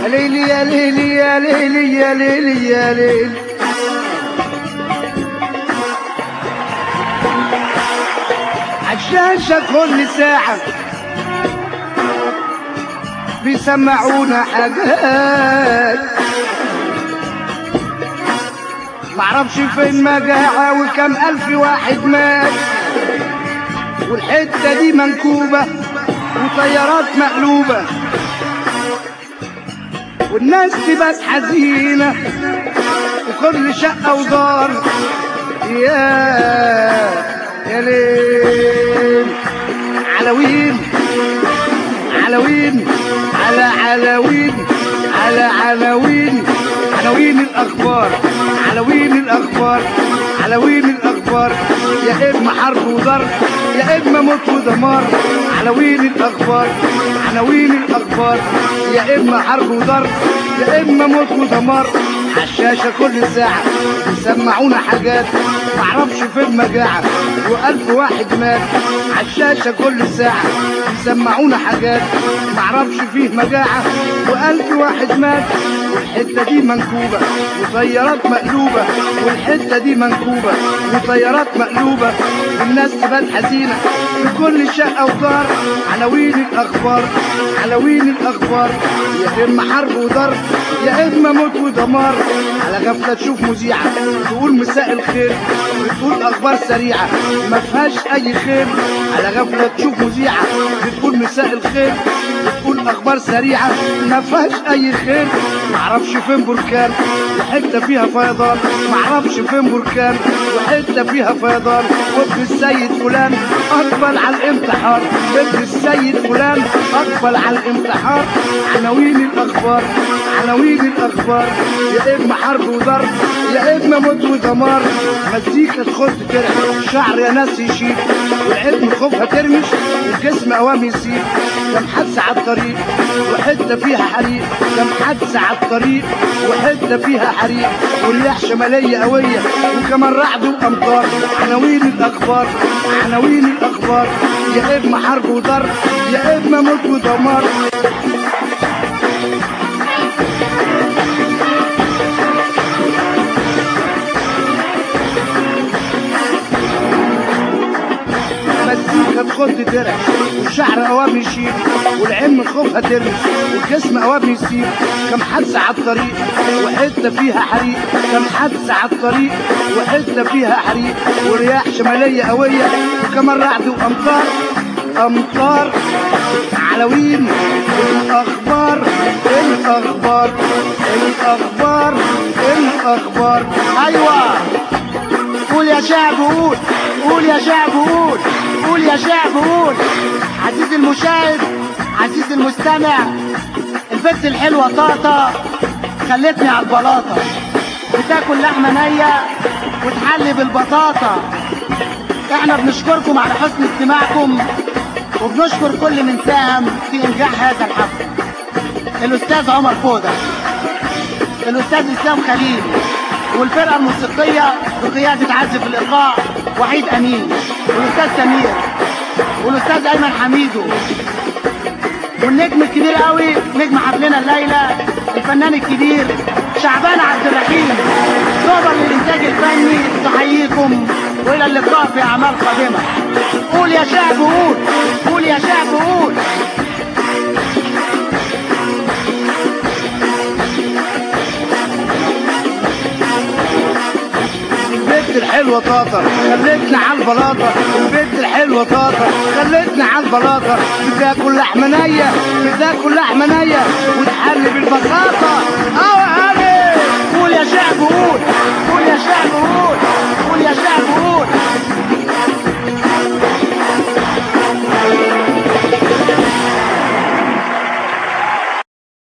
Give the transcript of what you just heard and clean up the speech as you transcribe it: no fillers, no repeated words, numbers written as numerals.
ليلي يا ليلي يا ليلي يا ليلي يا ليلي. عالشاشة كل ساعة بيسمعونا حاجات معرفش فين مجاعة وكم ألف واحد مات، والحتة دي منكوبة وطيارات مقلوبة، والناس تبقى حزينة وكل شقة ودار. يا ليل علوين علوين على عناوين عناوين الأخبار، عناوين الأخبار، عناوين الأخبار، يا إما حرب وضرب يا إما موت ودمار. عناوين الأخبار، عناوين الأخبار، يا إما حرب وضرب يا إما موت ودمار. عالشاشة كل ساعة بيسمعونا حاجات معرفش فين مجاعة و1000 واحد مات. عالشاشة كل ساعة بيسمعونا حاجات معرفش فيه مجاعة و1000 واحد مات، والحتة دي منكوبة وطيارات مقلوبة، والحتة دي منكوبة وطيارات مقلوبة، الناس تبات حزينة في كل شقة ودار. عناوين الأخبار، عناوين الأخبار، يا إما حرب وضرب يا إما موت ودمار. على غفلة تشوف مذيعة تقول مساء الخير، بتقول أخبار سريعة ما فيهاش أي خير. على غفلة تشوف مذيعة بتقول مساء الخير، بتقول أخبار سريعة ما فيهاش أي خير. معرفش فين بركان وحتة فيها فيضان، معرفش فين بركان وحتة فيها فيضان، وابن السيد فلان أقبل على الامتحان، ابن السيد فلان أقبل على الامتحان. عناوين الأخبار، عناوين الأخبار، يا إما حرب وضرب يا إما موت ودمار. مزيكا تخد ترعب، شعر يا ناس يشيب، والعلم خوفها ترمش والجسم قوام يسيب. كم حادثة على الطريق وحتة فيها حريق، كم حادثة على الطريق وحتة فيها حريق، والرياح شمالية قوية وكمان رعد وأمطار. عناوين الأخبار، عناوين الأخبار، يا إما حرب وضرب يا إما موت ودمار. مزيكا تخد درع والشعر قوام يشيب، والعين خوفها ترمش والجسم قوام يسيب. كم حادثة على الطريق وحتة فيها حريق، كم حادثة على الطريق وحتة فيها حريق، ورياح شمالية قوية وكمان رعد وأمطار. أمطار. عناوين الأخبار، الأخبار، الأخبار، الأخبار. أيوة قول يا شعب قول، قول يا شعب قول، قول يا شعب قول. عزيزي المشاهد، عزيزي المستمع، البت الحلوة طاطا خلتني على البلاطة، بتاكل لحمة نية وتحلي بالبطاطا. احنا بنشكركم على حسن استماعكم، وبنشكر كل من ساهم في انجاح هذا الحفل. الاستاذ عمر فودة، الاستاذ اسلام خليل، والفرقة الموسيقية بقيادة عازف الإيقاع وحيد أمين، والأستاذ سمير، والأستاذ أيمن حميدو، والنجم الكبير قوي نجم حفلنا الليلة الفنان الكبير شعبان عبد الرحيم. صوبا للإنتاج الفني تحييكم، وإلى اللقاء في أعمال قادمة. قول يا شعب قول، قول يا شعب قول. البنت الحلوة طاطا خلتنا على البلاطة، البنت الحلوة طاطا خلتنا على البلاطة، بتاكل لحمة نية، بتاكل لحمة نية وتحلي بالبساطة. علي قول يا شعب قول، قول يا شعب قول، قول يا شعب قول.